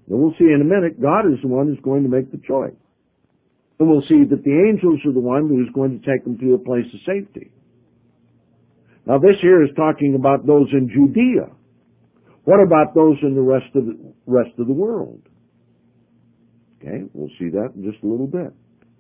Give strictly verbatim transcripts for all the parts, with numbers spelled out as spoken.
And we'll see in a minute, God is the one who's going to make the choice. And we'll see that the angels are the one who's going to take them to a place of safety. Now this here is talking about those in Judea. What about those in the rest of the rest of the world? Okay, we'll see that in just a little bit.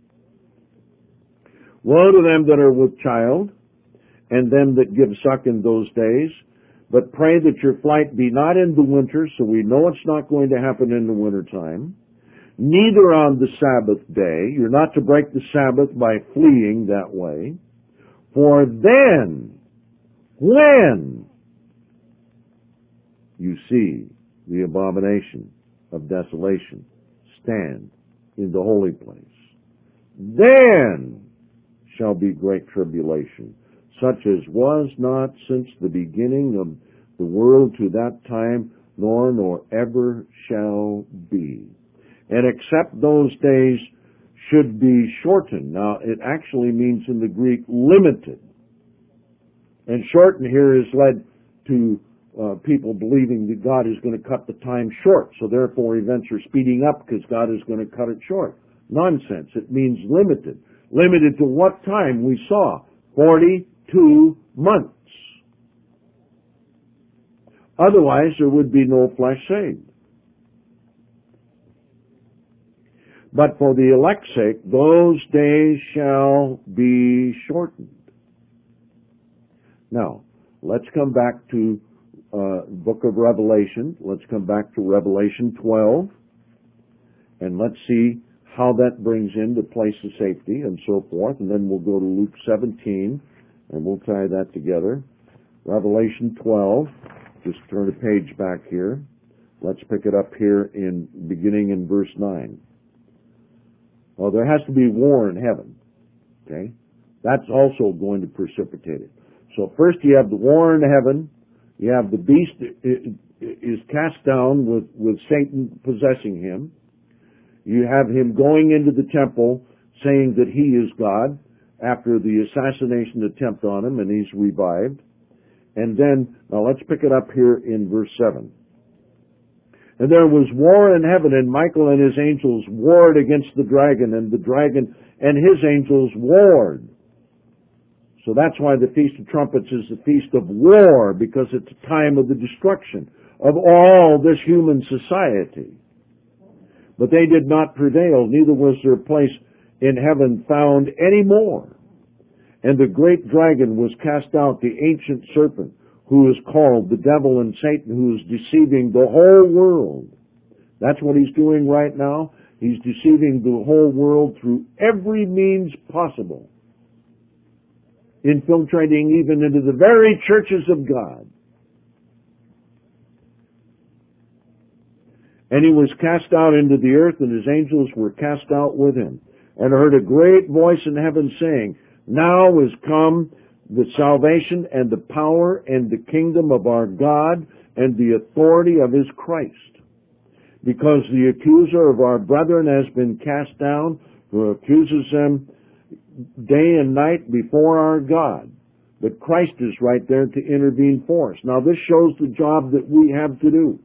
Woe to them that are with child, and them that give suck in those days. But pray that your flight be not in the winter, so we know it's not going to happen in the winter time. Neither on the Sabbath day. You're not to break the Sabbath by fleeing that way. For then, when you see the abomination of desolation stand in the holy place, then shall be great tribulation, such as was not since the beginning of the world to that time, nor nor ever shall be. And except those days should be shortened. Now, it actually means in the Greek limited. And shortened here is led to uh, people believing that God is going to cut the time short. So therefore events are speeding up because God is going to cut it short. Nonsense. It means limited. Limited to what time? We saw forty-two months. Otherwise, there would be no flesh saved. But for the elect's sake, those days shall be shortened. Now, let's come back to uh, book of Revelation. Let's come back to Revelation twelve, and let's see how that brings in the place of safety and so forth. And then we'll go to Luke seventeen, and we'll tie that together. Revelation twelve, just turn a page back here. Let's pick it up here in beginning in verse nine. Well, there has to be war in heaven. Okay? That's also going to precipitate it. So first you have the war in heaven. You have the beast is cast down with, with Satan possessing him. You have him going into the temple saying that he is God after the assassination attempt on him, and he's revived. And then, now let's pick it up here in verse seven. And there was war in heaven, and Michael and his angels warred against the dragon, and the dragon and his angels warred. So that's why the Feast of Trumpets is the Feast of War, because it's a time of the destruction of all this human society. But they did not prevail, neither was their place in heaven found any more. And the great dragon was cast out, the ancient serpent, who is called the devil and Satan, who is deceiving the whole world. That's what he's doing right now. He's deceiving the whole world through every means possible, infiltrating even into the very churches of God. And he was cast out into the earth, and his angels were cast out with him. And I heard a great voice in heaven saying, Now is come the salvation and the power and the kingdom of our God and the authority of his Christ. Because the accuser of our brethren has been cast down, who accuses them day and night before our God. But Christ is right there to intervene for us. Now this shows the job that we have to do.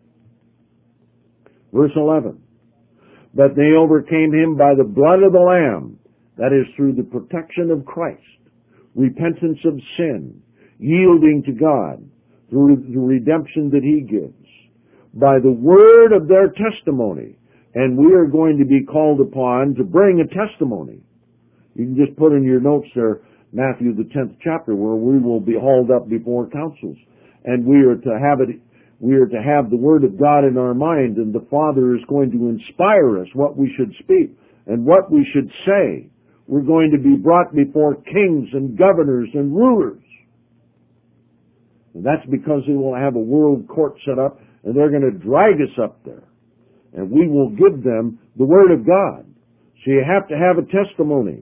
Verse eleven. But they overcame him by the blood of the Lamb, that is, through the protection of Christ, repentance of sin, yielding to God, through the redemption that he gives, by the word of their testimony. And we are going to be called upon to bring a testimony. You can just put in your notes there, Matthew the tenth chapter, where we will be hauled up before councils. And we are to have it, we are to have the word of God in our mind, and the Father is going to inspire us what we should speak and what we should say. We're going to be brought before kings and governors and rulers. And that's because they will have a world court set up, and they're going to drag us up there. And we will give them the Word of God. So you have to have a testimony.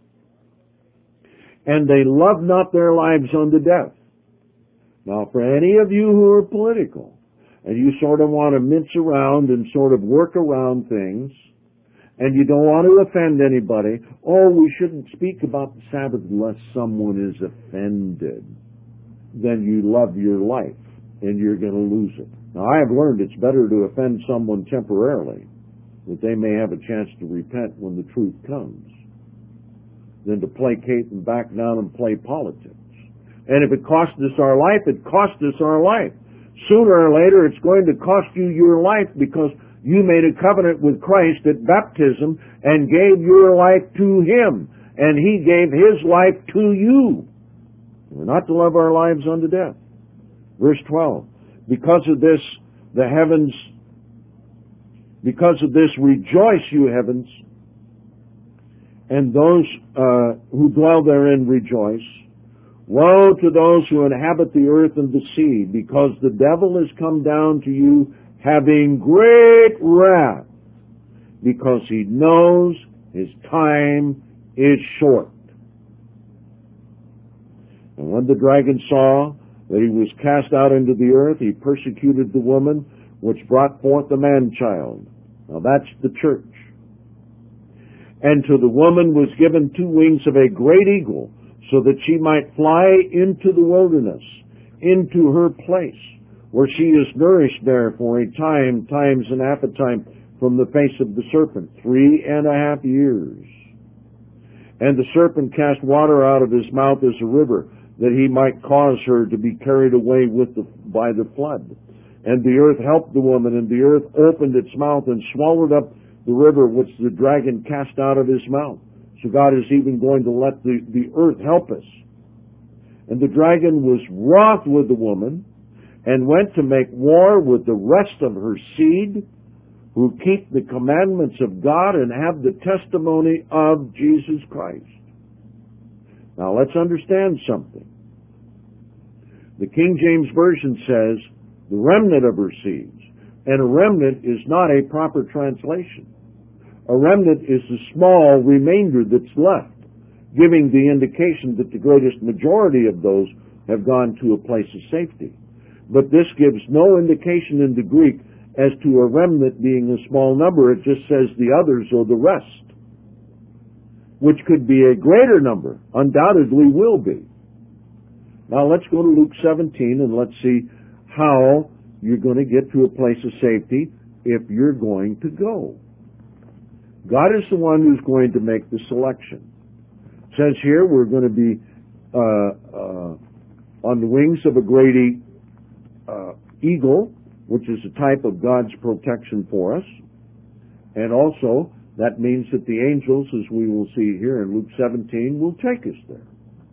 And they love not their lives unto death. Now, for any of you who are political, and you sort of want to mince around and sort of work around things, and you don't want to offend anybody, oh, we shouldn't speak about the Sabbath unless someone is offended, then you love your life, and you're going to lose it. Now, I have learned it's better to offend someone temporarily, that they may have a chance to repent when the truth comes, than to placate and back down and play politics. And if it costs us our life, it costs us our life. Sooner or later, it's going to cost you your life, because you made a covenant with Christ at baptism and gave your life to Him, and He gave His life to you. We're not to love our lives unto death. Verse twelve, because of this, the heavens, because of this, rejoice, you heavens, and those uh, who dwell therein rejoice. Woe to those who inhabit the earth and the sea, because the devil has come down to you having great wrath, because he knows his time is short. And when the dragon saw that he was cast out into the earth, he persecuted the woman which brought forth the man-child. Now that's the church. And to the woman was given two wings of a great eagle, so that she might fly into the wilderness, into her place, where she is nourished there for a time, times and half a time, from the face of the serpent, three and a half years. And the serpent cast water out of his mouth as a river, that he might cause her to be carried away with the, by the flood. And the earth helped the woman, and the earth opened its mouth and swallowed up the river which the dragon cast out of his mouth. So God is even going to let the, the earth help us. And the dragon was wroth with the woman, and went to make war with the rest of her seed, who keep the commandments of God and have the testimony of Jesus Christ. Now let's understand something. The King James Version says, the remnant of her seeds. And a remnant is not a proper translation. A remnant is the small remainder that's left, giving the indication that the greatest majority of those have gone to a place of safety. But this gives no indication in the Greek as to a remnant being a small number. It just says the others or the rest, which could be a greater number, undoubtedly will be. Now let's go to Luke seventeen and let's see how you're going to get to a place of safety if you're going to go. God is the one who's going to make the selection. It says here we're going to be uh, uh, on the wings of a great e- uh, eagle, which is a type of God's protection for us. And also, that means that the angels, as we will see here in Luke seventeen, will take us there.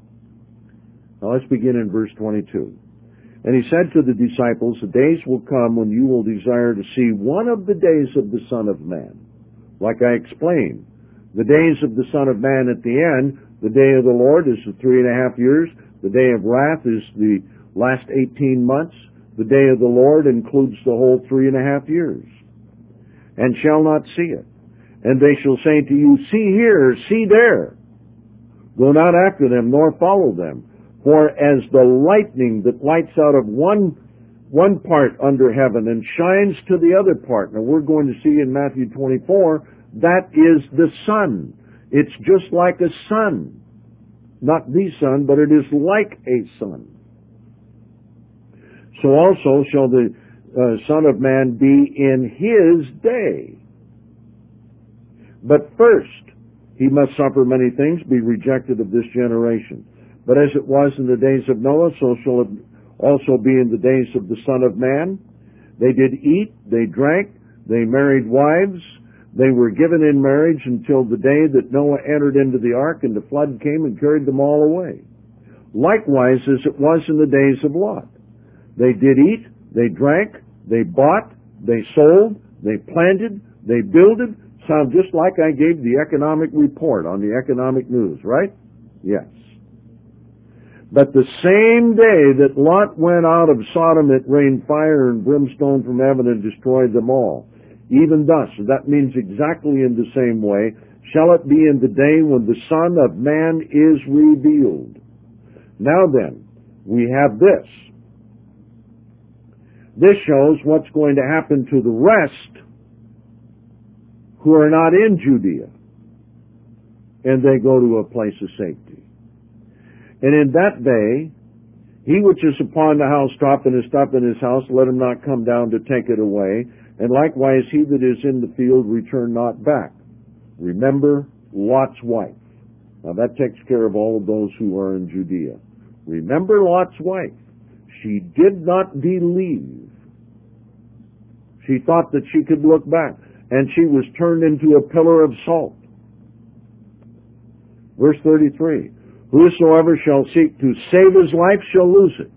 Now let's begin in verse twenty-two. And he said to the disciples, the days will come when you will desire to see one of the days of the Son of Man. Like I explained, the days of the Son of Man at the end, the day of the Lord is the three and a half years. The day of wrath is the last eighteen months. The day of the Lord includes the whole three and a half years. And shall not see it. And they shall say to you, see here, see there. Go not after them, nor follow them. For as the lightning that lights out of one one part under heaven and shines to the other part. Now we're going to see in Matthew twenty-four, that is the sun. It's just like a sun. Not the sun, but it is like a sun. So also shall the uh, Son of Man be in his day. But first, he must suffer many things, be rejected of this generation. But as it was in the days of Noah, so shall it also be in the days of the Son of Man. They did eat, they drank, they married wives, they were given in marriage until the day that Noah entered into the ark, and the flood came and carried them all away. Likewise, as it was in the days of Lot. They did eat, they drank, they bought, they sold, they planted, they builded. Sound just like I gave the economic report on the economic news, right? Yes. But the same day that Lot went out of Sodom, it rained fire and brimstone from heaven and destroyed them all. Even thus, that means exactly in the same way, shall it be in the day when the Son of Man is revealed. Now then, we have this. This shows what's going to happen to the rest who are not in Judea, and they go to a place of safety. And in that day, He which is upon the housetop and is stopped in his house, let him not come down to take it away. And likewise he that is in the field, return not back. Remember Lot's wife. Now that takes care of all of those who are in Judea. Remember Lot's wife. She did not believe. She thought that she could look back, and she was turned into a pillar of salt. Verse thirty-three, whosoever shall seek to save his life shall lose it.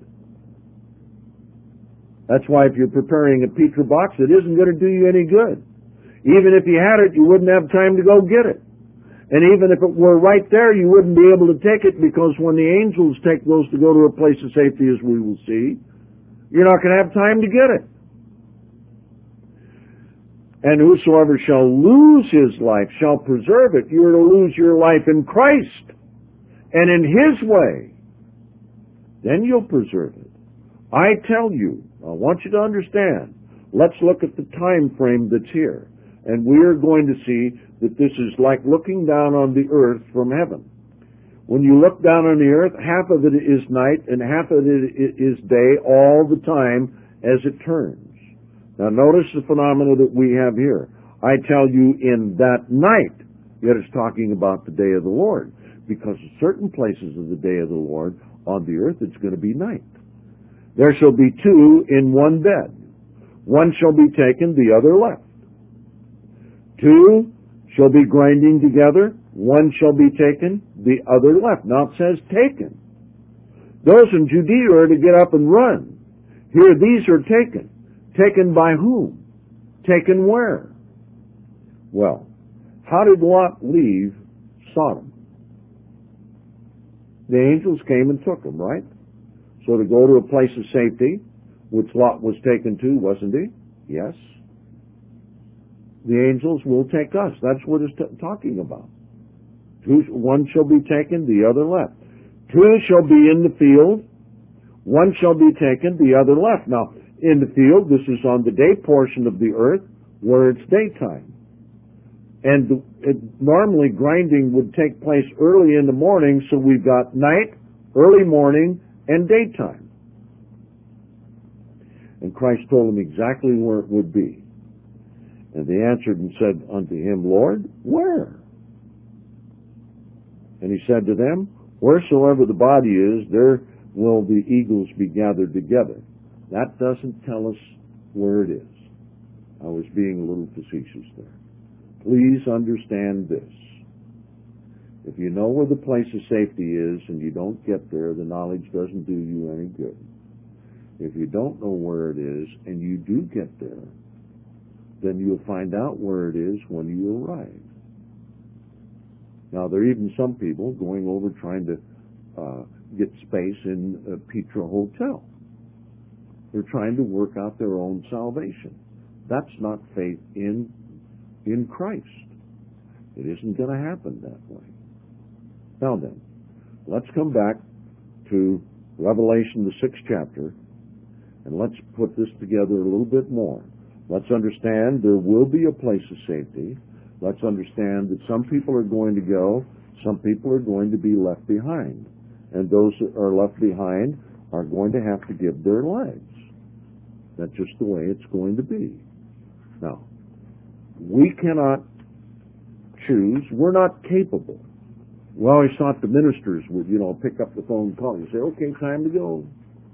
That's why if you're preparing a Petra box, it isn't going to do you any good. Even if you had it, you wouldn't have time to go get it. And even if it were right there, you wouldn't be able to take it, because when the angels take those to go to a place of safety, as we will see, you're not going to have time to get it. And whosoever shall lose his life shall preserve it. You're to lose your life in Christ and in His way. Then you'll preserve it. I tell you, I want you to understand, let's look at the time frame that's here. And we are going to see that this is like looking down on the earth from heaven. When you look down on the earth, half of it is night and half of it is day all the time as it turns. Now notice the phenomena that we have here. I tell you in that night, yet it's talking about the day of the Lord, because in certain places of the day of the Lord on the earth it's going to be night. There shall be two in one bed. One shall be taken, the other left. Two shall be grinding together, one shall be taken, the other left. Now it says taken. Those in Judea are to get up and run. Here these are taken. Taken by whom? Taken where? Well, how did Lot leave Sodom? The angels came and took him, right? So to go to a place of safety, which Lot was taken to, wasn't he? Yes. The angels will take us. That's what it's t- talking about. Two, one shall be taken, the other left. Two shall be in the field, one shall be taken, the other left. Now, in the field, this is on the day portion of the earth where it's daytime. And the, it, normally grinding would take place early in the morning, so we've got night, early morning, and daytime. And Christ told them exactly where it would be. And they answered and said unto him, Lord, where? And he said to them, wheresoever the body is, there will the eagles be gathered together. That doesn't tell us where it is. I was being a little facetious there. Please understand this. If you know where the place of safety is and you don't get there, the knowledge doesn't do you any good. If you don't know where it is and you do get there, then you'll find out where it is when you arrive. Now, there are even some people going over trying to uh, get space in a Petra hotel. They're trying to work out their own salvation. That's not faith in, in Christ. It isn't going to happen that way. Now then, let's come back to Revelation, the sixth chapter, and let's put this together a little bit more. Let's understand there will be a place of safety. Let's understand that some people are going to go, some people are going to be left behind. And those that are left behind are going to have to give their lives. That's just the way it's going to be. Now, we cannot choose. We're not capable. We always thought the ministers would, you know, pick up the phone and call you and say, okay, time to go.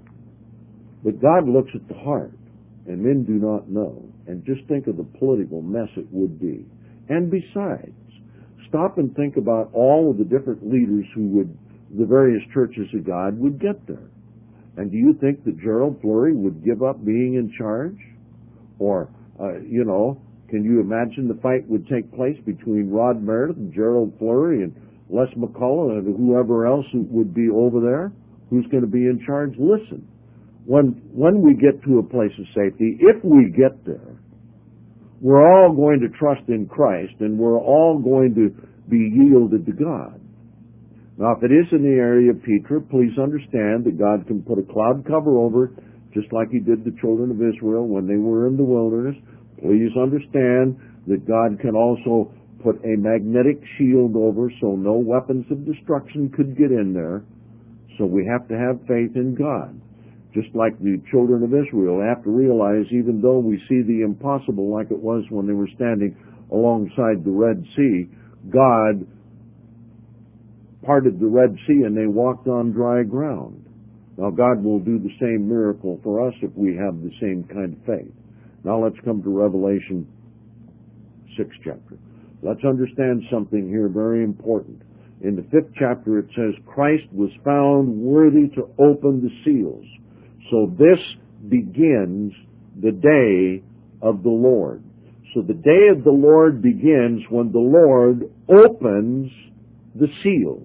But God looks at the heart, and men do not know. And just think of the political mess it would be. And besides, stop and think about all of the different leaders who would, the various churches of God would get there. And do you think that Gerald Flurry would give up being in charge? Or, uh, you know, can you imagine the fight would take place between Rod Meredith and Gerald Flurry and Les McCullough and whoever else would be over there? Who's going to be in charge? Listen, when, when we get to a place of safety, if we get there, we're all going to trust in Christ and we're all going to be yielded to God. Now, if it is in the area of Petra, please understand that God can put a cloud cover over it, just like He did the children of Israel when they were in the wilderness. Please understand that God can also put a magnetic shield over so no weapons of destruction could get in there. So we have to have faith in God. Just like the children of Israel have to realize, even though we see the impossible like it was when they were standing alongside the Red Sea, God parted the Red Sea and they walked on dry ground. Now God will do the same miracle for us if we have the same kind of faith. Now let's come to Revelation sixth chapter. Let's understand something here very important. In the fifth chapter it says, Christ was found worthy to open the seals. So this begins the day of the Lord. So the day of the Lord begins when the Lord opens the seals.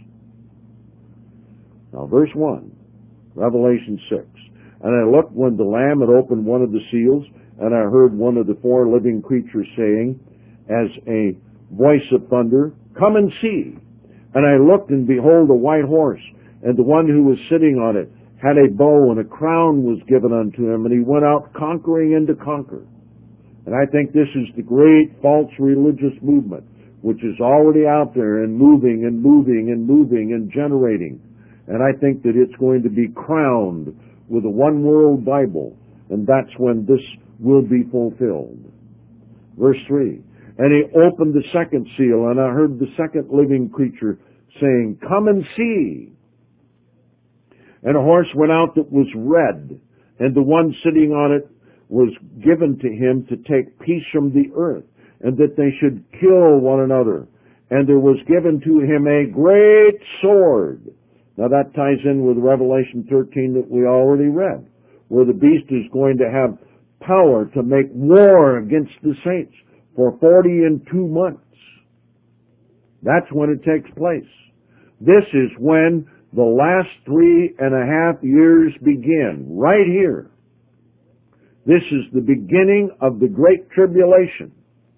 Now verse one, Revelation six. And I looked when the Lamb had opened one of the seals, and I heard one of the four living creatures saying, as a voice of thunder, Come and see. And I looked, and behold, a white horse, and the one who was sitting on it had a bow, and a crown was given unto him, and he went out conquering and to conquer. And I think this is the great false religious movement, which is already out there and moving and moving and moving and generating. And I think that it's going to be crowned with a one-world Bible, and that's when this will be fulfilled. Verse three, And he opened the second seal, and I heard the second living creature saying, Come and see. And a horse went out that was red, and the one sitting on it was given to him to take peace from the earth, and that they should kill one another. And there was given to him a great sword. Now that ties in with Revelation thirteen that we already read, where the beast is going to have power to make war against the saints for forty and two months. That's when it takes place. This is when the last three and a half years begin, right here. This is the beginning of the Great Tribulation.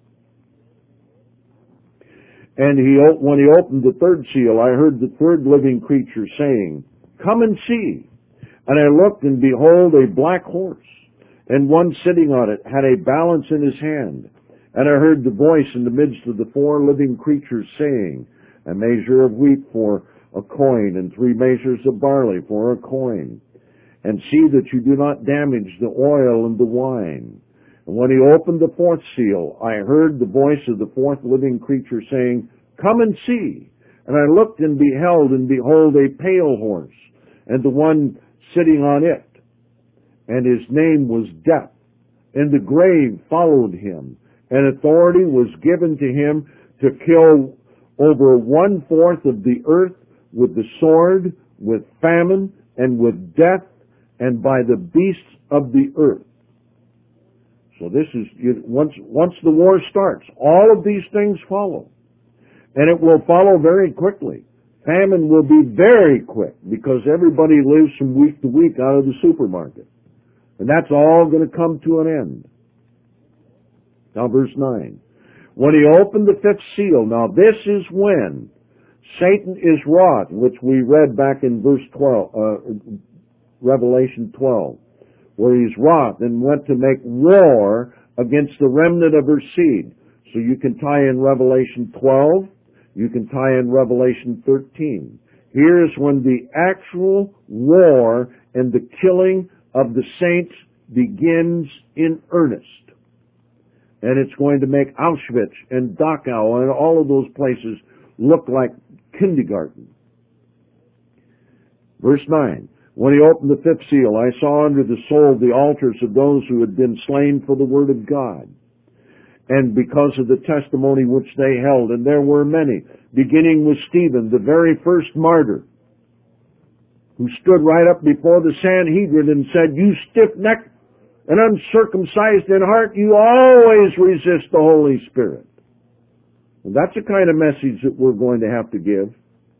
And he, when he opened the third seal, I heard the third living creature saying, Come and see. And I looked, and behold, a black horse, and one sitting on it had a balance in his hand. And I heard the voice in the midst of the four living creatures saying, A measure of wheat for a coin, and three measures of barley for a coin. And see that you do not damage the oil and the wine. And when he opened the fourth seal, I heard the voice of the fourth living creature saying, Come and see. And I looked and beheld, and behold, a pale horse, and the one sitting on it. And his name was Death. And the grave followed him. And authority was given to him to kill over one-fourth of the earth with the sword, with famine, and with death, and by the beasts of the earth. So this is, once, once the war starts, all of these things follow. And it will follow very quickly. Famine will be very quick, because everybody lives from week to week out of the supermarket. And that's all going to come to an end. Now verse nine. When he opened the fifth seal, now this is when Satan is wrought, which we read back in verse twelve, uh, Revelation twelve, where he's wrought and went to make war against the remnant of her seed. So you can tie in Revelation twelve, you can tie in Revelation thirteen. Here's when the actual war and the killing of the saints begins in earnest. And it's going to make Auschwitz and Dachau and all of those places look like kindergarten. Verse nine. When he opened the fifth seal, I saw under the soul the altars of those who had been slain for the word of God, and because of the testimony which they held. And there were many, beginning with Stephen, the very first martyr, who stood right up before the Sanhedrin and said, You stiff-necked and uncircumcised in heart, you always resist the Holy Spirit. And that's the kind of message that we're going to have to give.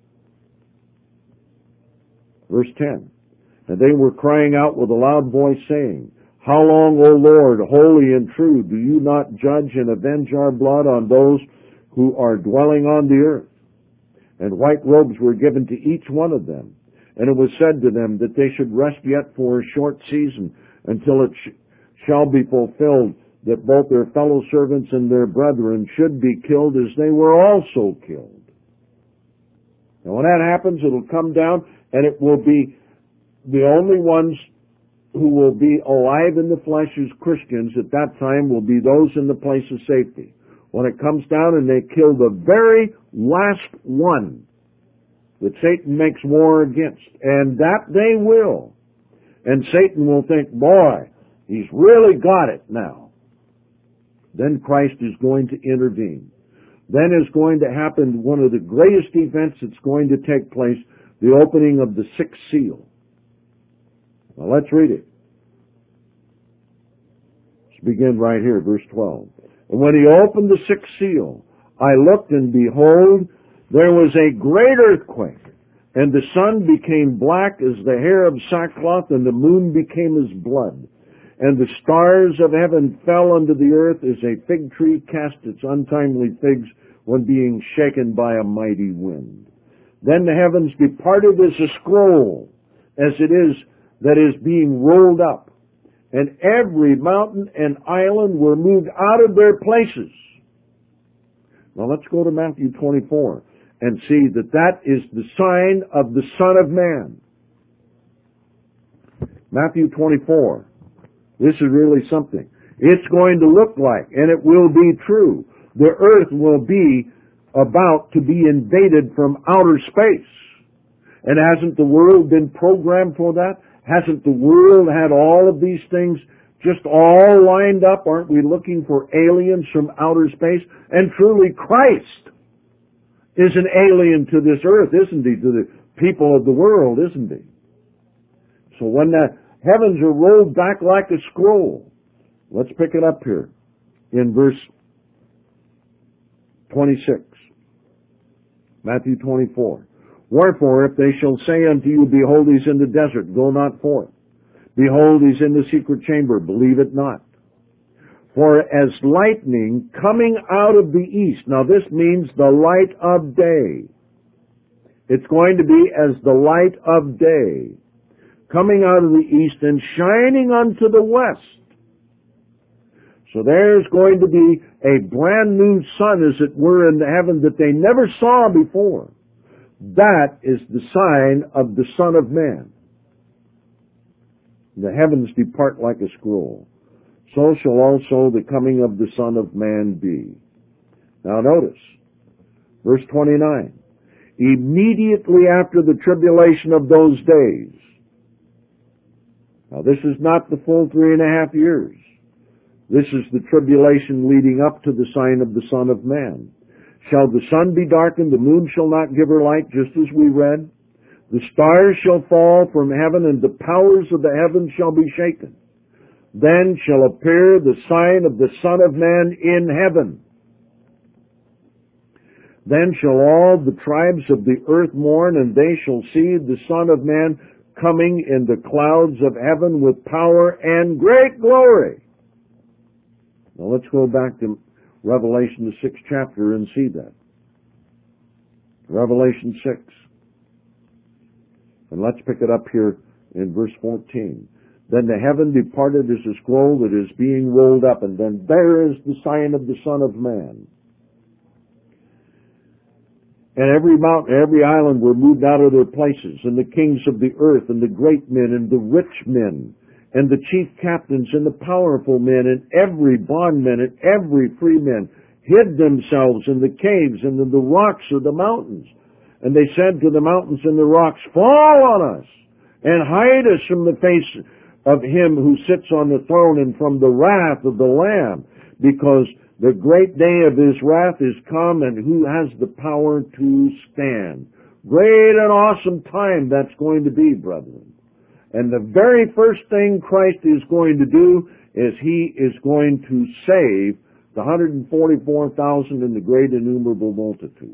Verse ten. And they were crying out with a loud voice, saying, How long, O Lord, holy and true, do you not judge and avenge our blood on those who are dwelling on the earth? And white robes were given to each one of them. And it was said to them that they should rest yet for a short season, until it sh- shall be fulfilled that both their fellow servants and their brethren should be killed as they were also killed. And when that happens, it'll come down, and it will be the only ones who will be alive in the flesh as Christians at that time will be those in the place of safety. When it comes down and they kill the very last one that Satan makes war against, and that they will. And Satan will think, boy, he's really got it now. Then Christ is going to intervene. Then is going to happen one of the greatest events that's going to take place, the opening of the sixth seal. Now let's read it. Let's begin right here, verse twelve. And when he opened the sixth seal, I looked, and behold, there was a great earthquake, and the sun became black as the hair of sackcloth, and the moon became as blood. And the stars of heaven fell unto the earth as a fig tree cast its untimely figs when being shaken by a mighty wind. Then the heavens departed as a scroll, as it is that is being rolled up, and every mountain and island were moved out of their places. Now let's go to Matthew twenty-four and see that that is the sign of the Son of Man. Matthew twenty-four. This is really something. It's going to look like, and it will be true, the earth will be about to be invaded from outer space. And hasn't the world been programmed for that? Hasn't the world had all of these things just all lined up? Aren't we looking for aliens from outer space? And truly Christ is an alien to this earth, isn't he? To the people of the world, isn't he? So when the heavens are rolled back like a scroll, let's pick it up here in verse twenty-six. Matthew twenty-four. Wherefore, if they shall say unto you, behold, he's in the desert, go not forth. Behold, he's in the secret chamber, believe it not. For as lightning coming out of the east, now this means the light of day. It's going to be as the light of day, coming out of the east and shining unto the west. So there's going to be a brand new sun, as it were, in the heaven that they never saw before. That is the sign of the Son of Man. The heavens depart like a scroll. So shall also the coming of the Son of Man be. Now notice, verse twenty-nine. Immediately after the tribulation of those days. Now this is not the full three and a half years. This is the tribulation leading up to the sign of the Son of Man. Shall the sun be darkened, the moon shall not give her light, just as we read. The stars shall fall from heaven, and the powers of the heavens shall be shaken. Then shall appear the sign of the Son of Man in heaven. Then shall all the tribes of the earth mourn, and they shall see the Son of Man coming in the clouds of heaven with power and great glory. Now let's go back to Revelation, the sixth chapter, and see that. Revelation six. And let's pick it up here in verse fourteen. Then the heaven departed as a scroll that is being rolled up, and then there is the sign of the Son of Man. And every mountain, every island were moved out of their places, and the kings of the earth, and the great men, and the rich men, and the chief captains, and the powerful men, and every bondman, and every free man, hid themselves in the caves and in the rocks of the mountains. And they said to the mountains and the rocks, fall on us, and hide us from the face of him who sits on the throne, and from the wrath of the Lamb, because the great day of his wrath is come, and who has the power to stand. Great and awesome time that's going to be, brethren. And the very first thing Christ is going to do is he is going to save the one hundred forty-four thousand in the great innumerable multitude.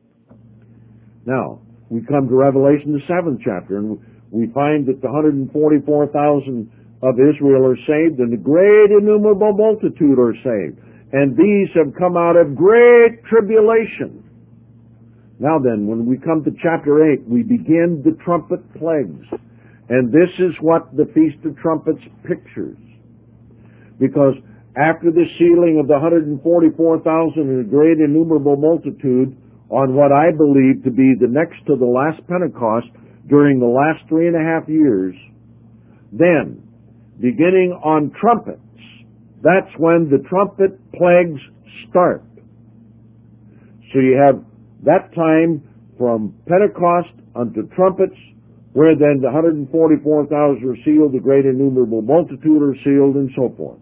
Now, we come to Revelation, the seventh chapter, and we find that the one hundred forty-four thousand of Israel are saved, and the great innumerable multitude are saved. And these have come out of great tribulation. Now then, when we come to chapter eight, we begin the trumpet plagues. And this is what the Feast of Trumpets pictures. Because after the sealing of the one hundred forty-four thousand and a great innumerable multitude, on what I believe to be the next to the last Pentecost during the last three and a half years. Then, beginning on trumpets, that's when the trumpet plagues start. So you have that time from Pentecost unto trumpets, where then the one hundred forty-four thousand are sealed, the great innumerable multitude are sealed, and so forth.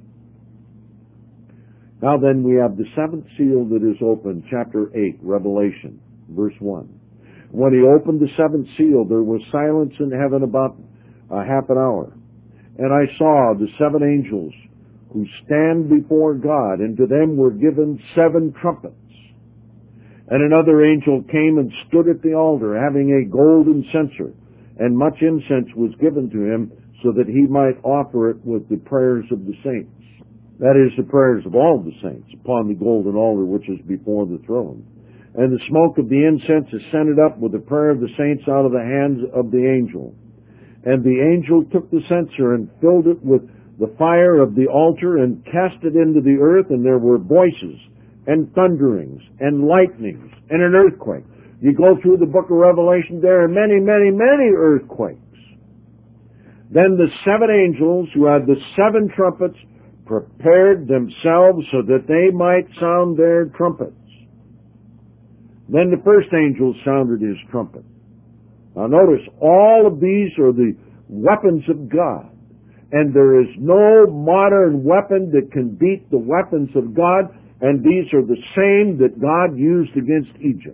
Now then we have the seventh seal that is opened, chapter eight, Revelation, verse one. When he opened the seventh seal, there was silence in heaven about a half an hour. And I saw the seven angels who stand before God, and to them were given seven trumpets. And another angel came and stood at the altar, having a golden censer, and much incense was given to him, so that he might offer it with the prayers of the saints. That is, the prayers of all the saints upon the golden altar which is before the throne. And the smoke of the incense ascended up with the prayer of the saints out of the hands of the angel. And the angel took the censer and filled it with the fire of the altar and cast it into the earth, and there were voices and thunderings and lightnings and an earthquake. You go through the book of Revelation, there are many, many, many earthquakes. Then the seven angels who had the seven trumpets prepared themselves so that they might sound their trumpets. Then the first angel sounded his trumpet. Now notice, all of these are the weapons of God. And there is no modern weapon that can beat the weapons of God, and these are the same that God used against Egypt.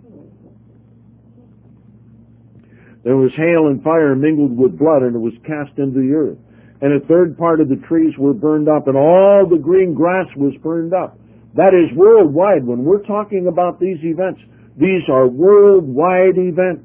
There was hail and fire mingled with blood, and it was cast into the earth. And a third part of the trees were burned up, and all the green grass was burned up. That is worldwide. When we're talking about these events, these are worldwide events.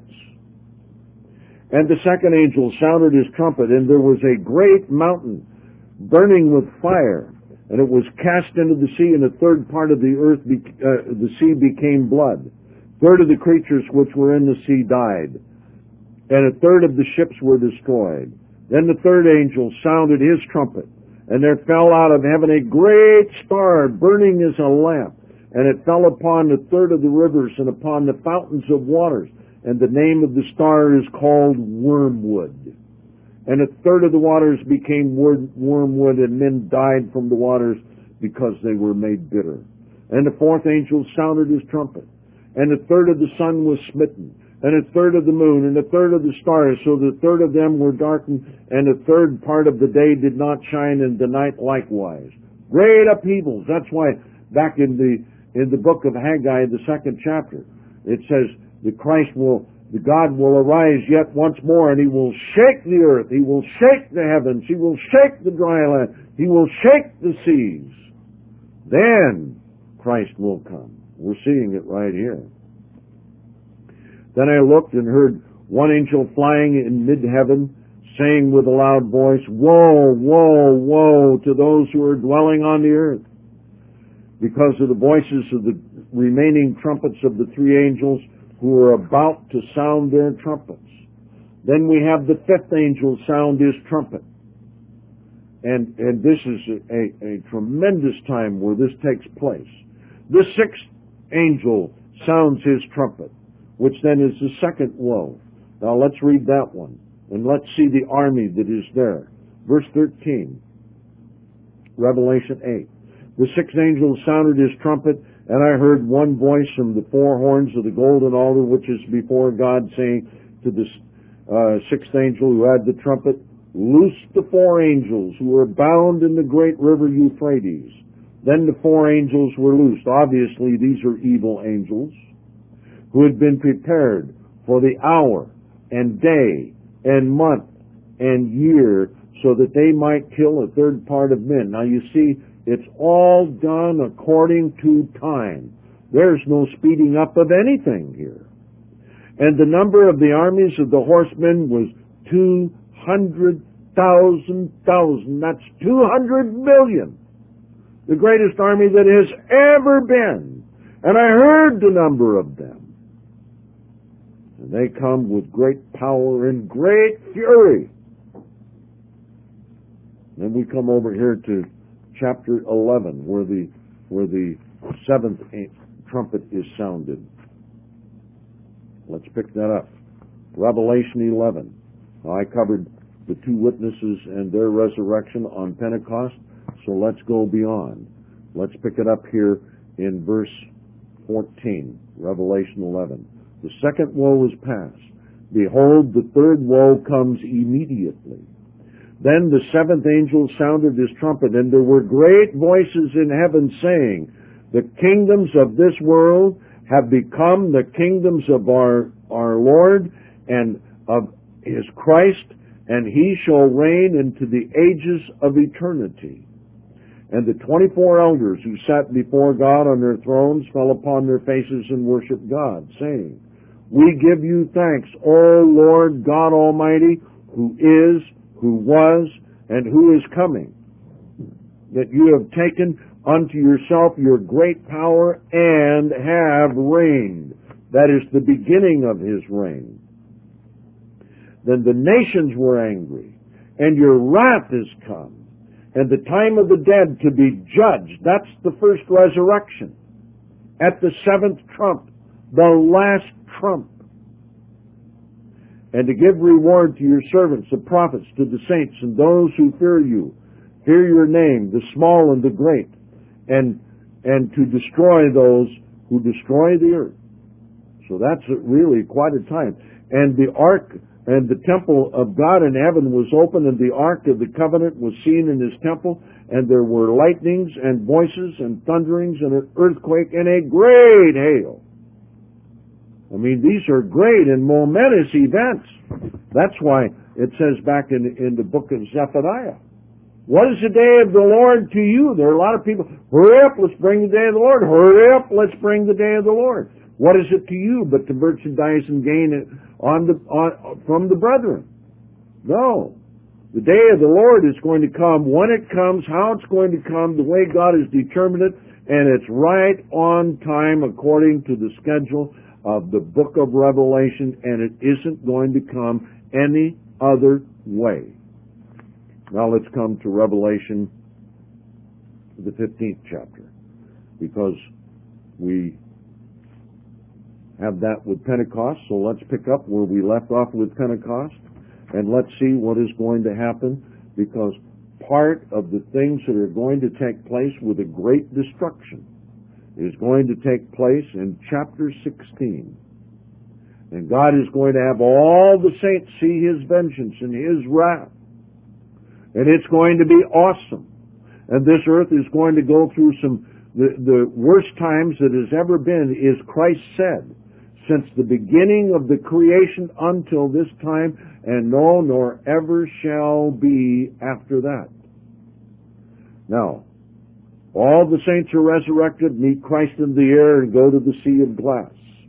And the second angel sounded his trumpet, and there was a great mountain burning with fire, and it was cast into the sea, and a third part of the earth, be, uh, the sea became blood. A third of the creatures which were in the sea died, and a third of the ships were destroyed. Then the third angel sounded his trumpet, and there fell out of heaven a great star, burning as a lamp, and it fell upon a third of the rivers and upon the fountains of waters. And the name of the star is called Wormwood. And a third of the waters became wormwood, and men died from the waters because they were made bitter. And the fourth angel sounded his trumpet, and a third of the sun was smitten, and a third of the moon, and a third of the stars, so the third of them were darkened, and a third part of the day did not shine, and the night likewise. Great upheavals. That's why back in the in the book of Haggai, the second chapter, it says, the Christ will, the God will arise yet once more, and he will shake the earth, he will shake the heavens, he will shake the dry land, he will shake the seas. Then Christ will come. We're seeing it right here. Then I looked and heard one angel flying in mid-heaven, saying with a loud voice, Woe, woe, woe to those who are dwelling on the earth, because of the voices of the remaining trumpets of the three angels who are about to sound their trumpets. Then we have the fifth angel sound his trumpet. And, and this is a, a tremendous time where this takes place. The sixth angel sounds his trumpet, which then is the second woe. Now let's read that one, and let's see the army that is there. Verse thirteen, Revelation eight. The sixth angel sounded his trumpet, and I heard one voice from the four horns of the golden altar which is before God, saying to the uh, sixth angel who had the trumpet, Loose the four angels who were bound in the great river Euphrates. Then the four angels were loosed. Obviously, these are evil angels who had been prepared for the hour and day and month and year so that they might kill a third part of men. Now you see, it's all done according to time. There's no speeding up of anything here. And the number of the armies of the horsemen was two hundred thousand thousand. That's two hundred million. The greatest army that has ever been. And I heard the number of them. And they come with great power and great fury. Then we come over here to chapter eleven, where the where the seventh trumpet is sounded. Let's pick that up. Revelation eleven. Now, I covered the two witnesses and their resurrection on Pentecost, so let's go beyond. Let's pick it up here in verse fourteen, Revelation eleven. The second woe is past. Behold, the third woe comes immediately. Then the seventh angel sounded his trumpet, and there were great voices in heaven saying, the kingdoms of this world have become the kingdoms of our, our Lord and of his Christ, and he shall reign into the ages of eternity. And the twenty-four elders who sat before God on their thrones fell upon their faces and worshiped God, saying, we give you thanks, O Lord God Almighty, who is, who was, and who is coming, that you have taken unto yourself your great power and have reigned. That is the beginning of his reign. Then the nations were angry, and your wrath is come, and the time of the dead to be judged. That's the first resurrection. At the seventh trump, the last trump. And to give reward to your servants, the prophets, to the saints, and those who fear you, fear your name, the small and the great, and and to destroy those who destroy the earth. So that's really quite a time. And the ark and the temple of God in heaven was open, and the ark of the covenant was seen in his temple, and there were lightnings and voices and thunderings and an earthquake and a great hail. I mean, these are great and momentous events. That's why it says back in, in the book of Zephaniah, what is the day of the Lord to you? There are a lot of people, hurry up, let's bring the day of the Lord. Hurry up, let's bring the day of the Lord. What is it to you but to merchandise and gain it on the, on, from the brethren? No. The day of the Lord is going to come, when it comes, how it's going to come, the way God has determined it, and it's right on time according to the schedule of the book of Revelation, and it isn't going to come any other way. Now let's come to Revelation, the fifteenth chapter, because we have that with Pentecost, so let's pick up where we left off with Pentecost, and let's see what is going to happen, because part of the things that are going to take place with a great destruction is going to take place in chapter sixteen. And God is going to have all the saints see his vengeance and his wrath. And it's going to be awesome. And this earth is going to go through some, the, the worst times that has ever been, is Christ said, since the beginning of the creation until this time, and no, nor ever shall be after that. Now, all the saints are resurrected, meet Christ in the air, and go to the sea of glass.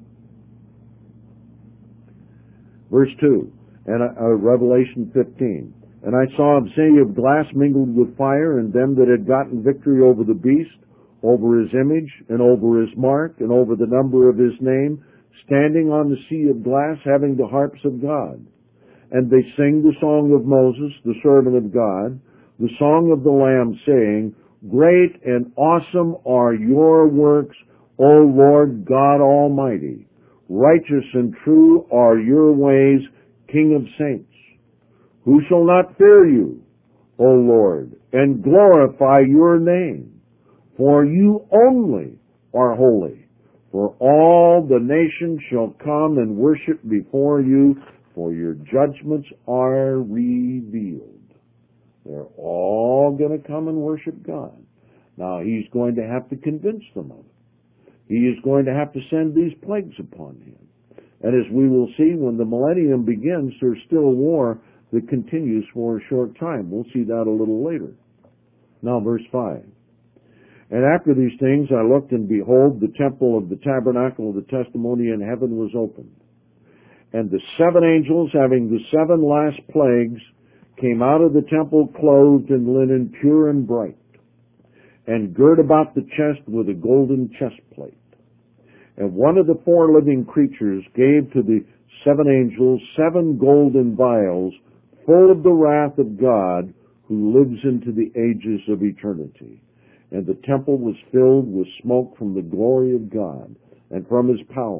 Verse two, and uh, Revelation fifteen. And I saw a sea of glass mingled with fire, and them that had gotten victory over the beast, over his image, and over his mark, and over the number of his name, standing on the sea of glass, having the harps of God. And they sing the song of Moses, the servant of God, the song of the Lamb, saying, great and awesome are your works, O Lord God Almighty. Righteous and true are your ways, King of saints. Who shall not fear you, O Lord, and glorify your name? For you only are holy. For all the nations shall come and worship before you, for your judgments are revealed. They're all going to come and worship God. Now, he's going to have to convince them of it. He is going to have to send these plagues upon him. And as we will see, when the millennium begins, there's still a war that continues for a short time. We'll see that a little later. Now, verse five. And after these things I looked, and behold, the temple of the tabernacle of the testimony in heaven was opened. And the seven angels, having the seven last plagues, came out of the temple clothed in linen pure and bright, and girt about the chest with a golden chest plate. And one of the four living creatures gave to the seven angels seven golden vials full of the wrath of God, who lives into the ages of eternity. And the temple was filled with smoke from the glory of God, and from his power.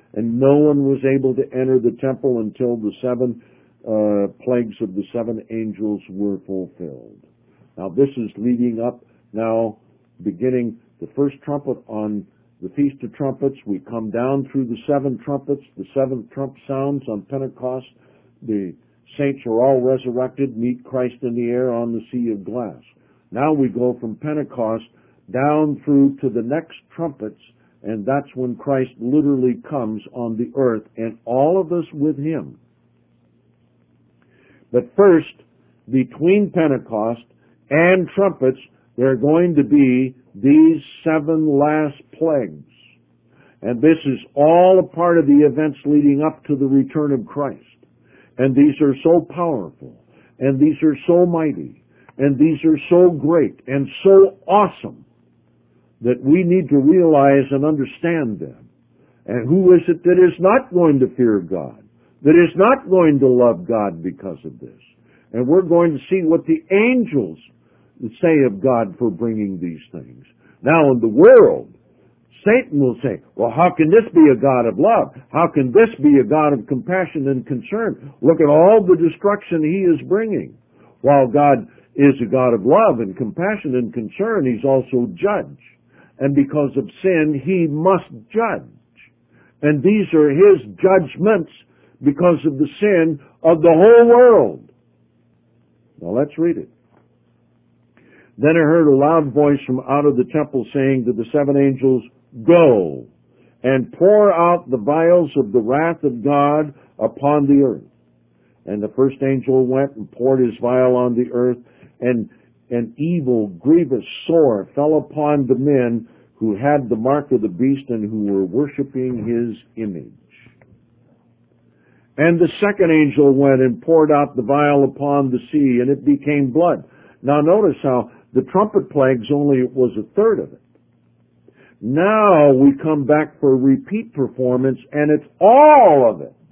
and no one was able to enter the temple until the seven uh, plagues of the seven angels were fulfilled. Now this is leading up now, beginning the first trumpet on the Feast of Trumpets. We come down through the seven trumpets. The seventh trump sounds on Pentecost. The saints are all resurrected, meet Christ in the air on the sea of glass. Now we go from Pentecost down through to the next trumpets, and that's when Christ literally comes on the earth, and all of us with him. But first, between Pentecost and trumpets, there are going to be these seven last plagues. And this is all a part of the events leading up to the return of Christ. And these are so powerful, and these are so mighty, and these are so great and so awesome that we need to realize and understand them. And who is it that is not going to fear God, that is not going to love God because of this? And we're going to see what the angels say of God for bringing these things. Now in the world, Satan will say, well, how can this be a God of love? How can this be a God of compassion and concern? Look at all the destruction he is bringing. While God is a God of love and compassion and concern, he's also judge. And because of sin, he must judge. And these are his judgments because of the sin of the whole world. Now let's read it. Then I heard a loud voice from out of the temple saying to the seven angels, go and pour out the vials of the wrath of God upon the earth. And the first angel went and poured his vial on the earth, and an evil, grievous sore fell upon the men who had the mark of the beast and who were worshiping his image. And the second angel went and poured out the vial upon the sea, and it became blood. Now notice how the trumpet plagues only was a third of it. Now we come back for a repeat performance, and it's all of it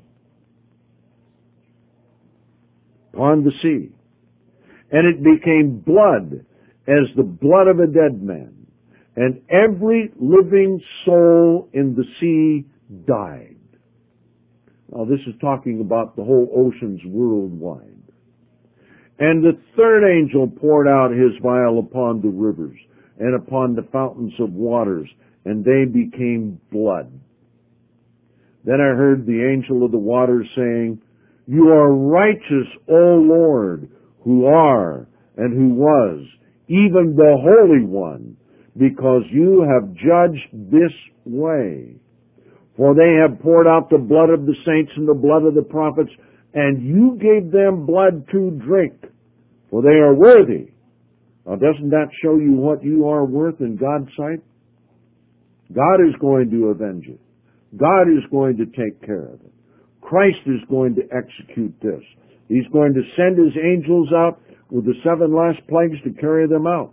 upon the sea. And it became blood as the blood of a dead man. And every living soul in the sea died. Now this is talking about the whole oceans worldwide. And the third angel poured out his vial upon the rivers and upon the fountains of waters, and they became blood. Then I heard the angel of the waters saying, you are righteous, O Lord, who are and who was, even the Holy One, because you have judged this way. For they have poured out the blood of the saints and the blood of the prophets, and you gave them blood to drink, for they are worthy. Now doesn't that show you what you are worth in God's sight? God is going to avenge it. God is going to take care of it. Christ is going to execute this. He's going to send his angels out with the seven last plagues to carry them out.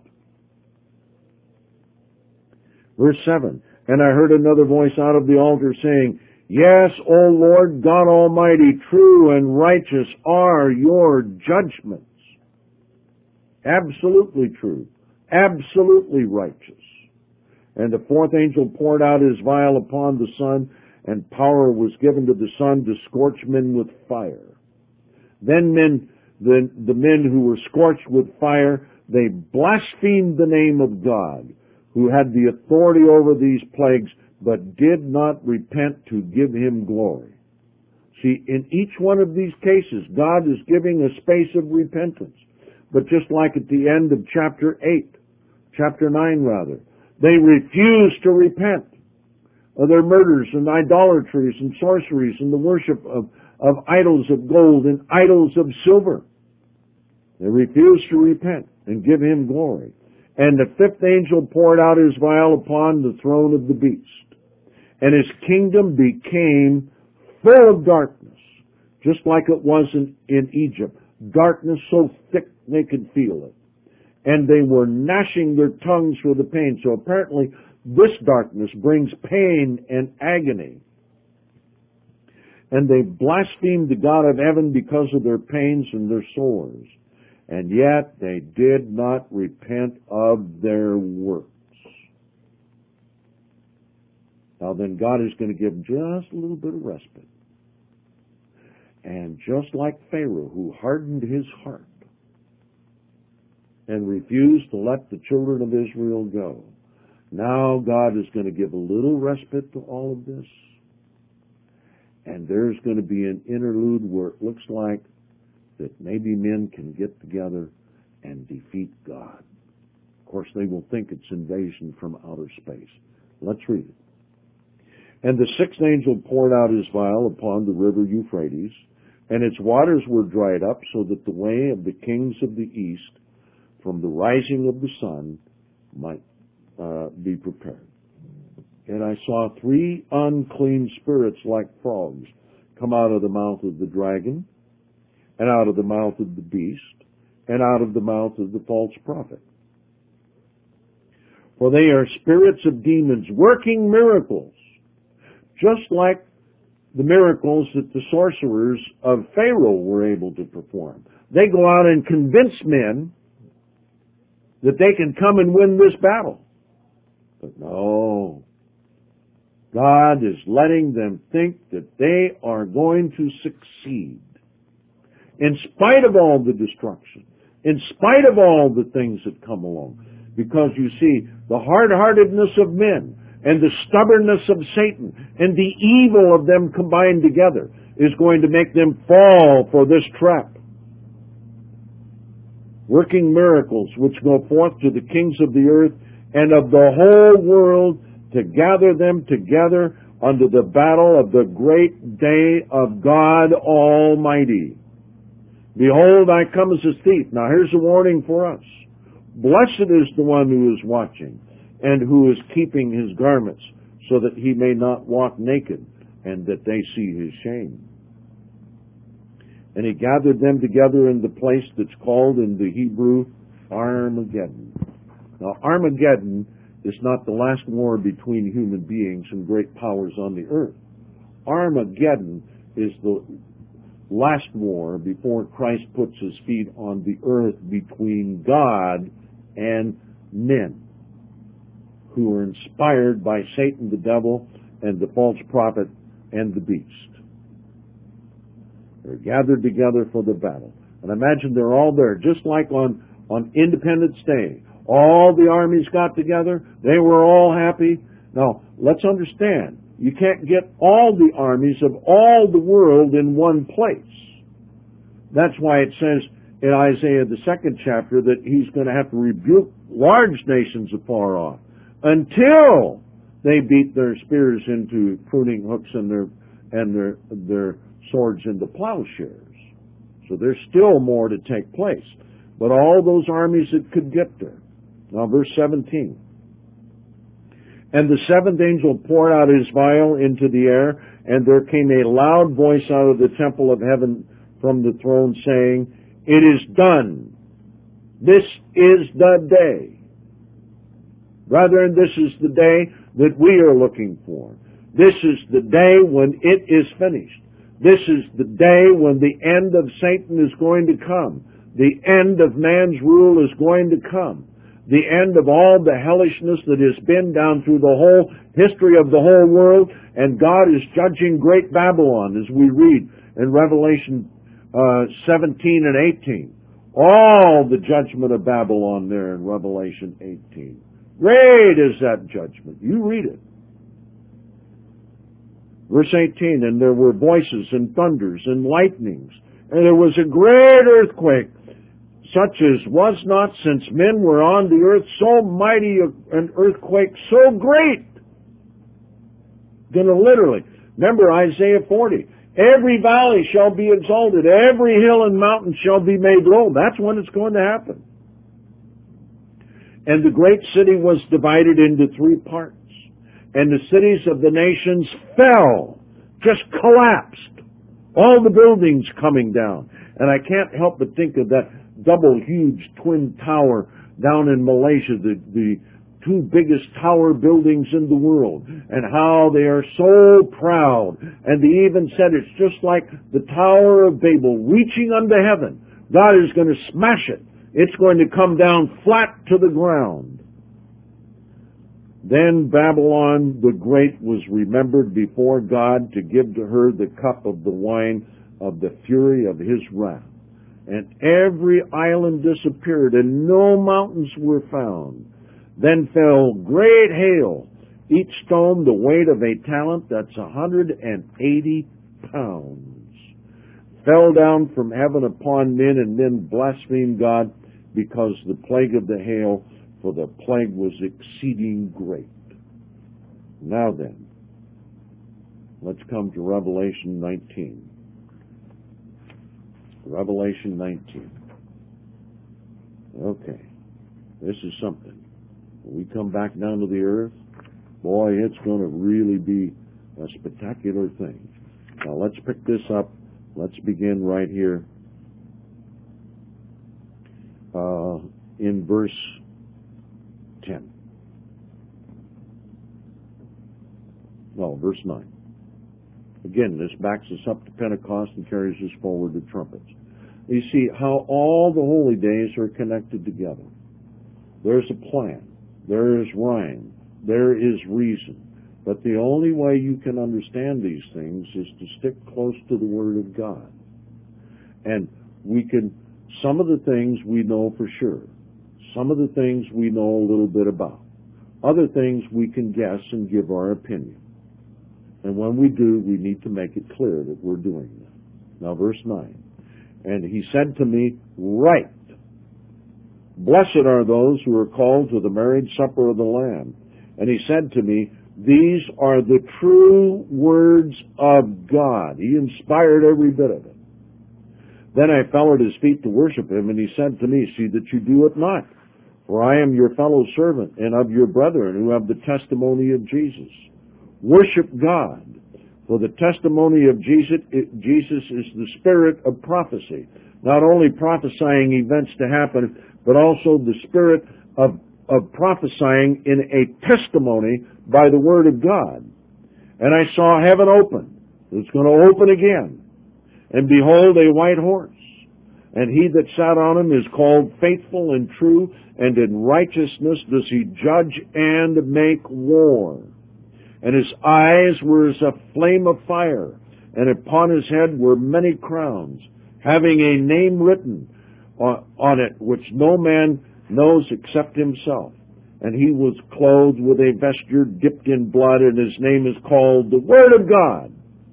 Verse seven, and I heard another voice out of the altar saying, yes, O Lord God Almighty, true and righteous are your judgments. Absolutely true. Absolutely righteous. And the fourth angel poured out his vial upon the sun, and power was given to the sun to scorch men with fire. Then men, the, the men who were scorched with fire, they blasphemed the name of God, who had the authority over these plagues, but did not repent to give him glory. See, in each one of these cases, God is giving a space of repentance. But just like at the end of chapter eight, chapter nine rather, they refused to repent of their murders and idolatries and sorceries and the worship of, of idols of gold and idols of silver. They refused to repent and give him glory. And the fifth angel poured out his vial upon the throne of the beast. And his kingdom became full of darkness, just like it was in, in Egypt. Darkness so thick they could feel it. And they were gnashing their tongues for the pain. So apparently this darkness brings pain and agony. And they blasphemed the God of heaven because of their pains and their sores. And yet they did not repent of their works. Now then God is going to give them just a little bit of respite. And just like Pharaoh, who hardened his heart and refused to let the children of Israel go, now God is going to give a little respite to all of this. And there's going to be an interlude where it looks like that maybe men can get together and defeat God. Of course, they will think it's invasion from outer space. Let's read it. And the sixth angel poured out his vial upon the river Euphrates, and its waters were dried up, so that the way of the kings of the east, from the rising of the sun, might uh, be prepared. And I saw three unclean spirits like frogs come out of the mouth of the dragon, and out of the mouth of the beast, and out of the mouth of the false prophet. For they are spirits of demons working miracles, just like the miracles that the sorcerers of Pharaoh were able to perform. They go out and convince men that they can come and win this battle. But no, God is letting them think that they are going to succeed. In spite of all the destruction, in spite of all the things that come along. Because you see, the hard-heartedness of men and the stubbornness of Satan and the evil of them combined together is going to make them fall for this trap. Working miracles which go forth to the kings of the earth and of the whole world to gather them together unto the battle of the great day of God Almighty. Behold, I come as a thief. Now here's a warning for us. Blessed is the one who is watching and who is keeping his garments, so that he may not walk naked and that they see his shame. And he gathered them together in the place that's called in the Hebrew Armageddon. Now Armageddon is not the last war between human beings and great powers on the earth. Armageddon is the last war before Christ puts his feet on the earth between God and men who are inspired by Satan the devil and the false prophet and the beast. They're gathered together for the battle. And imagine they're all there, just like on, on Independence Day. All the armies got together. They were all happy. Now, let's understand, you can't get all the armies of all the world in one place. That's why it says in Isaiah, the second chapter, that he's going to have to rebuke large nations afar off until they beat their spears into pruning hooks and their and their their swords into plowshares. So there's still more to take place. But all those armies that could get there. Now, verse seventeen. And the seventh angel poured out his vial into the air, and there came a loud voice out of the temple of heaven from the throne, saying, It is done. This is the day. Brethren, this is the day that we are looking for. This is the day when it is finished. This is the day when the end of Satan is going to come. The end of man's rule is going to come. The end of all the hellishness that has been down through the whole history of the whole world, and God is judging great Babylon, as we read in Revelation uh, seventeen and eighteen. All the judgment of Babylon there in Revelation eighteen. Great is that judgment. You read it. Verse eighteen, and there were voices and thunders and lightnings, and there was a great earthquake, such as was not since men were on the earth, so mighty an earthquake, so great. Gonna literally, remember Isaiah forty, every valley shall be exalted, every hill and mountain shall be made low. That's when it's going to happen. And the great city was divided into three parts, and the cities of the nations fell, just collapsed. All the buildings coming down. And I can't help but think of that double huge twin tower down in Malaysia, the, the two biggest tower buildings in the world, and how they are so proud. And they even said it's just like the Tower of Babel reaching unto heaven. God is going to smash it. It's going to come down flat to the ground. Then Babylon the Great was remembered before God to give to her the cup of the wine of the fury of his wrath. And every island disappeared, and no mountains were found. Then fell great hail, each stone the weight of a talent, that's a hundred and eighty pounds, fell down from heaven upon men, and men blasphemed God because the plague of the hail, for the plague was exceeding great. Now then, let's come to Revelation nineteen. Revelation nineteen. Okay, this is something. When we come back down to the earth, boy, it's going to really be a spectacular thing. Now let's pick this up. Let's begin right here uh, in verse ten. No, verse nine. Again, this backs us up to Pentecost and carries us forward to trumpets. You see how all the holy days are connected together. There's a plan. There is rhyme. There is reason. But the only way you can understand these things is to stick close to the Word of God. And we can, some of the things we know for sure. Some of the things we know a little bit about. Other things we can guess and give our opinion. And when we do, we need to make it clear that we're doing that. Now, verse nine. And he said to me, write, blessed are those who are called to the marriage supper of the Lamb. And he said to me, these are the true words of God. He inspired every bit of it. Then I fell at his feet to worship him, and he said to me, see that you do it not. For I am your fellow servant and of your brethren who have the testimony of Jesus. Worship God, for the testimony of Jesus, Jesus is the spirit of prophecy. Not only prophesying events to happen, but also the spirit of, of prophesying in a testimony by the word of God. And I saw heaven open. It's going to open again. And behold, a white horse. And he that sat on him is called Faithful and True, and in righteousness does he judge and make war. And his eyes were as a flame of fire, and upon his head were many crowns, having a name written on it, which no man knows except himself. And he was clothed with a vesture dipped in blood, and his name is called the Word of God.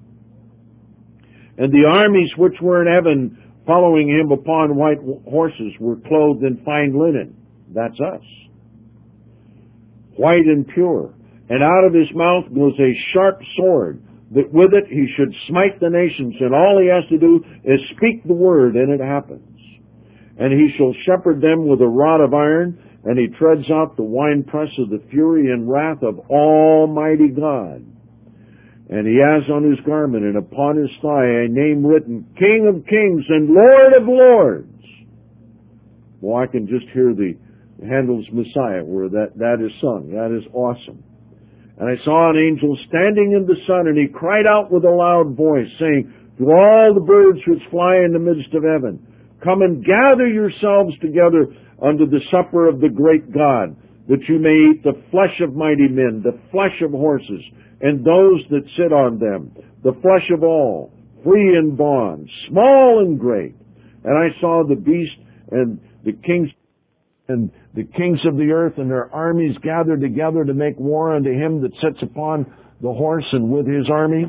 And the armies which were in heaven, following him upon white horses, were clothed in fine linen. That's us. White and pure. And out of his mouth goes a sharp sword, that with it he should smite the nations, and all he has to do is speak the word, and it happens. And he shall shepherd them with a rod of iron, and he treads out the winepress of the fury and wrath of Almighty God. And he has on his garment and upon his thigh a name written, King of Kings and Lord of Lords. Well, I can just hear the Handel's Messiah where that, that is sung. That is awesome. And I saw an angel standing in the sun, and he cried out with a loud voice, saying, to all the birds which fly in the midst of heaven, come and gather yourselves together unto the supper of the great God, that you may eat the flesh of mighty men, the flesh of horses, and those that sit on them, the flesh of all, free and bond, small and great. And I saw the beast and the kings and the kings of the earth and their armies gathered together to make war unto him that sits upon the horse and with his army.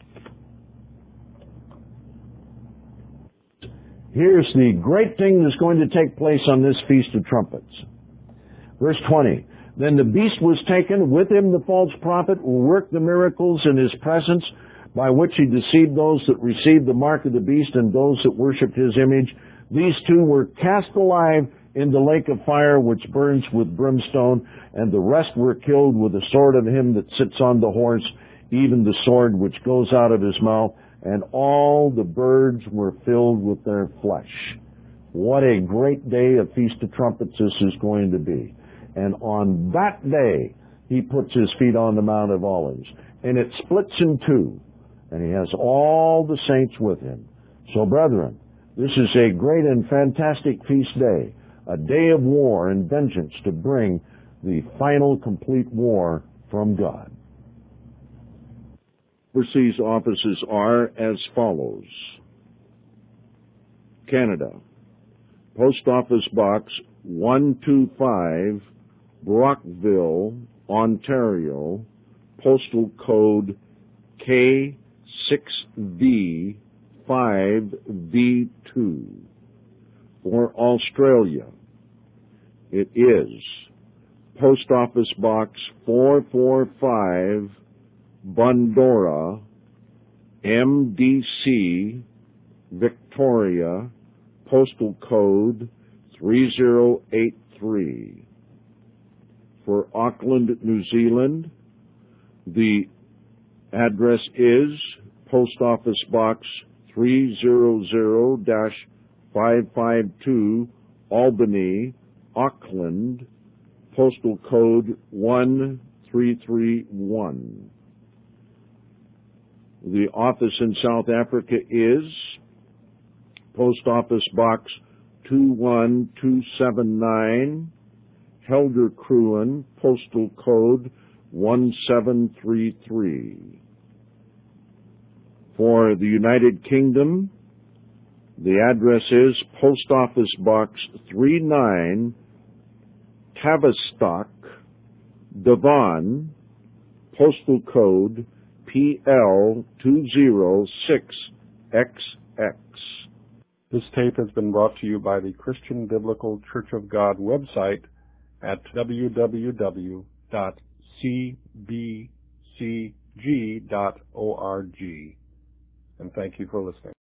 Here's the great thing that's going to take place on this Feast of Trumpets. Verse twenty. Then the beast was taken, with him the false prophet, who worked the miracles in his presence, by which he deceived those that received the mark of the beast and those that worshipped his image. These two were cast alive in the lake of fire, which burns with brimstone, and the rest were killed with the sword of him that sits on the horse, even the sword which goes out of his mouth, and all the birds were filled with their flesh. What a great day of Feast of Trumpets this is going to be. And on that day, he puts his feet on the Mount of Olives, and it splits in two, and he has all the saints with him. So, brethren, this is a great and fantastic feast day, a day of war and vengeance to bring the final complete war from God. Overseas offices are as follows. Canada, Post Office Box one two five, Brockville, Ontario, Postal Code K six V five V two. For Australia, it is Post Office Box four four five, Bundora, M D C, Victoria, Postal Code three zero eight three. For Auckland, New Zealand, the address is Post Office Box three hundred dash five five two, Albany, Auckland, Postal Code one three three one. The office in South Africa is Post Office Box two one two seven nine, Helderkruin, Postal Code one seven three three. For the United Kingdom, the address is Post Office Box three nine, Tavistock, Devon, Postal Code P L two zero six X X. This tape has been brought to you by the Christian Biblical Church of God website at w w w dot c b c g dot org. And thank you for listening.